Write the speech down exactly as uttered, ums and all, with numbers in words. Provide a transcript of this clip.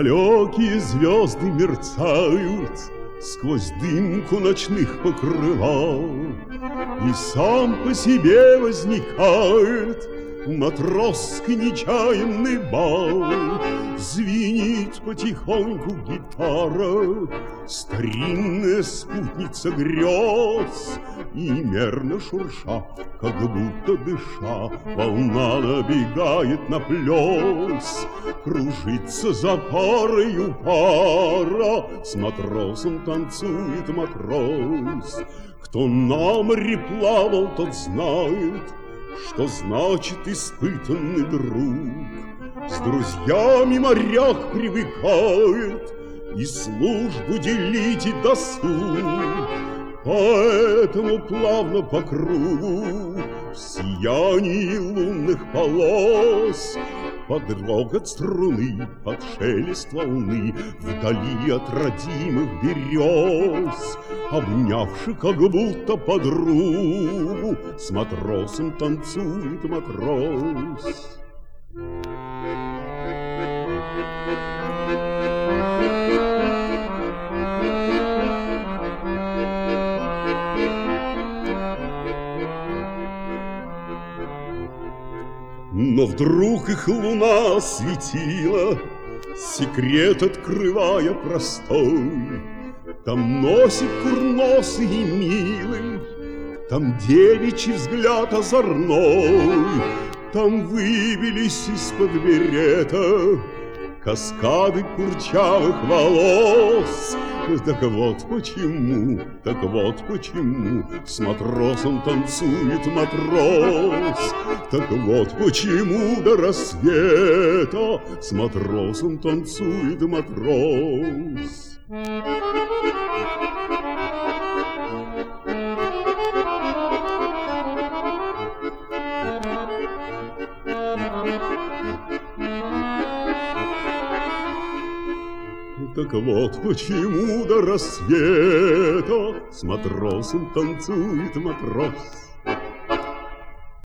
Далекие звезды мерцают сквозь дымку ночных покрывал, и сам по себе возникает матросский нечаянный бал. Звенит потихоньку гитара, старинная спутница грез, и мерно шурша, как будто дыша, волна набегает на плес. Кружится за парою пара, с матросом танцует матрос. Кто на море плавал, тот знает, что значит испытанный друг. С друзьями моряк привыкает и службу делить, и досуг. Поэтому плавно по кругу, в сиянии лунных полос, под рокот струны, под шелест волны, вдали от родимых берез, обнявши как будто подругу, с матросом танцует матрос. Но вдруг их луна осветила, секрет открывая простой. Там носик курносый и милый, там девичий взгляд озорной, там выбились из-под берета каскады курчавых волос. Так вот почему, так вот почему с матросом танцует матрос. Так вот почему до рассвета с матросом танцует матрос. Так вот почему до рассвета с матросом танцует матрос.